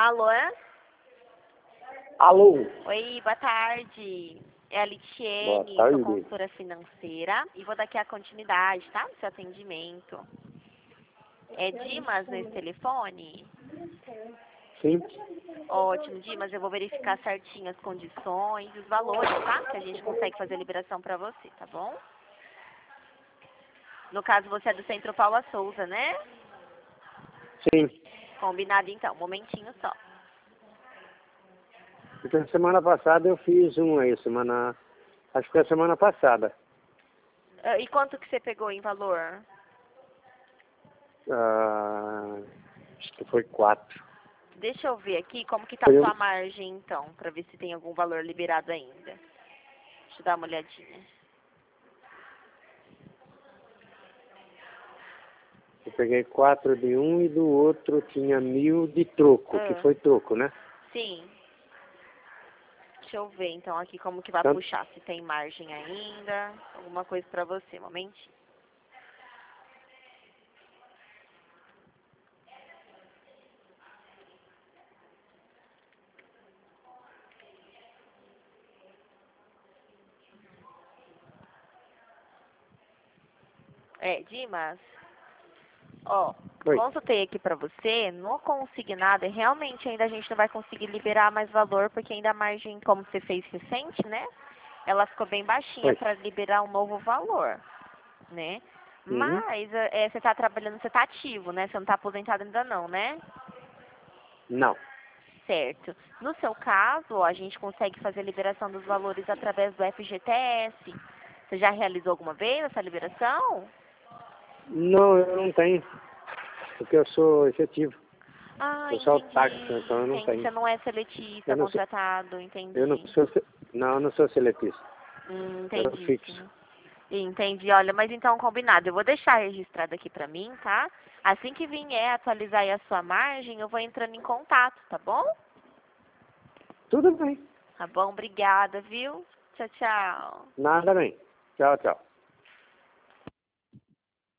Alô? Alô? Oi, boa tarde. É a Boa Litiene, tarde. sou consultora financeira e vou dar aqui a continuidade, tá? Do seu atendimento. É Dimas nesse telefone? Sim. Ótimo, Dimas, eu vou verificar certinho as condições e os valores, tá? Que a gente consegue fazer a liberação pra você, tá bom? No caso, você é do Centro Paula Souza, né? Sim. Combinado então, um momentinho só. Porque semana passada eu fiz um aí, acho que foi a semana passada. E quanto que você pegou em valor? Acho que foi 4. Deixa eu ver aqui como que tá Foi a eu. sua margem, então, pra ver se tem algum valor liberado ainda. Deixa eu dar uma olhadinha. Eu peguei 4 de um e do outro tinha 1.000 de troco, que foi troco, né? Sim. Deixa eu ver, então, aqui como que vai Então, puxar. Se tem margem ainda. Alguma coisa pra você, um momentinho. Dimas, ó, Oi. consultei aqui pra você, no consignado, realmente ainda a gente não vai conseguir liberar mais valor, porque ainda a margem, como você fez recente, né? Ela ficou bem baixinha Oi. para liberar um novo valor, né? Uhum. Mas você tá trabalhando, você tá ativo, né? Você não tá aposentado ainda não, né? Não. Certo. No seu caso, ó, a gente consegue fazer a liberação dos valores através do FGTS. Você já realizou alguma vez essa liberação? Não, eu não tenho, porque eu sou efetivo. Ah, Eu sou táxi, entendi. então eu não Entendi. tenho. Você não é seletista, Eu não sou, contratado, eu não entendi. sou, não, eu não sou seletista. Eu sou Entendi, fixo. sim. Entendi. Olha, mas então combinado. Eu vou deixar registrado aqui pra mim, tá? Assim que vier atualizar aí a sua margem, eu vou entrando em contato, tá bom? Tudo bem. Tá bom, obrigada, viu? Tchau, tchau. Nada bem. Tchau, tchau.